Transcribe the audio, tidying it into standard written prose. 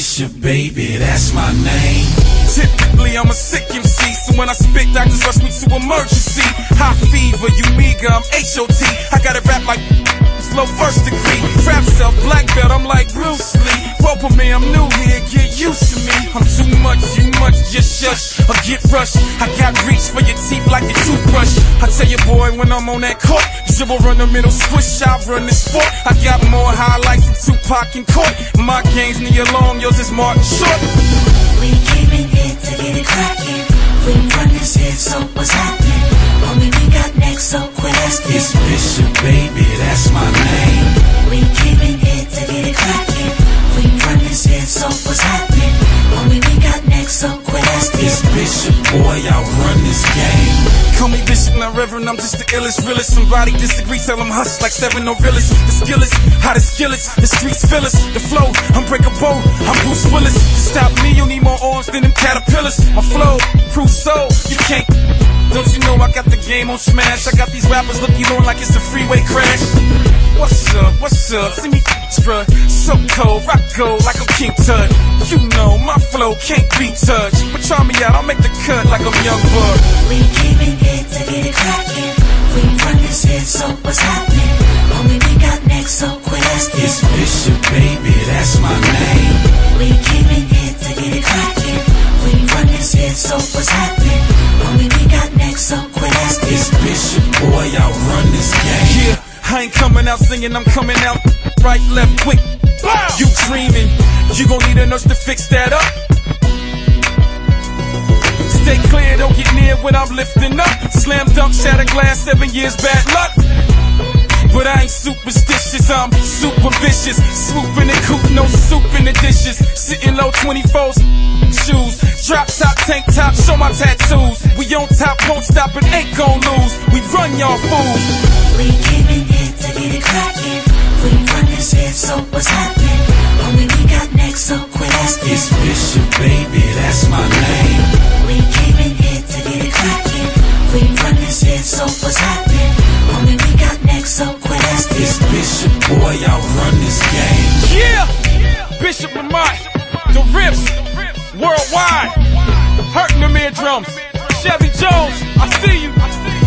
Bishop, baby, that's my name. Typically I'm a sick MC, so when I spit, doctors rush me to emergency. High fever, you meager, I'm H.O.T. I got it rap like slow first degree. Rap self, black belt, I'm like Bruce Lee. Rope me, I'm new here, get used to me. I'm too much, just shush or get rushed. I got reach for your teeth like a toothbrush. I tell you boy, when I'm on that court, zero run the middle, swish, I run this sport. I got more highlights than Tupac and Court. My game's near long, yours is Martin Short. We came in here to get it crackin'. We run this here, so what's happening? Homie, we got next, so quit asking. It's Bishop, baby, that's my name. We came in here to get it crackin'. We run this here, so what's happening? Homie, we got next, so quit asking. It's Bishop, boy, I run this game. Call me Bishop, not Reverend, I'm just the illest, realest. Somebody disagree, tell them hush like 7 no realest. The skill is, how the skill is, the streets fill us. The flow, unbreakable, I'm Bruce Willis. To stop me, you need more arms than them caterpillars. My flow, Crusoe, you can't. Don't you know I got the game on smash? I got these rappers looking on like it's a freeway crash. What's up, see me extra. So cold, rock gold like I'm King Tut. You know my flow can't be touched, but try me out, I'll make the cut like I'm Young Buck. We came in here to get it crackin'. We run this here, so what's happening? Homie, we got next, so quit asking. It's Bishop, baby, that's my name. We came in here to get it crackin'. We run this here, so what's happening? Homie, we got next, so quit asking. It's Bishop, boy, I run this game. Yeah, I ain't coming out singing, I'm coming out right, left, quick. Bow! You dreaming, you gon' need a nurse to fix that up. Stay clear, don't get near when I'm lifting up. Slam dunk, shatter glass, 7 years bad luck. But I ain't superstitious, I'm super vicious. Swooping and coop, no soup in the dishes. Sitting low, 24s, shoes. Drop top, tank top, show my tattoos. We on top, won't stop and ain't gon' lose. We run y'all fools. We came in here to get it crackin'. We run this here, so what's happening? Homie, we got next, so quit asking. It's Bishop, baby, that's my name. We came in here to get it crackin'. We run this here, so what's happening? Homie, we got next, so quit asking. It's Bishop, boy, I run this game. Yeah! Bishop Lamont, the riffs, worldwide. Hurting them eardrums. Chevy Jones, I see you.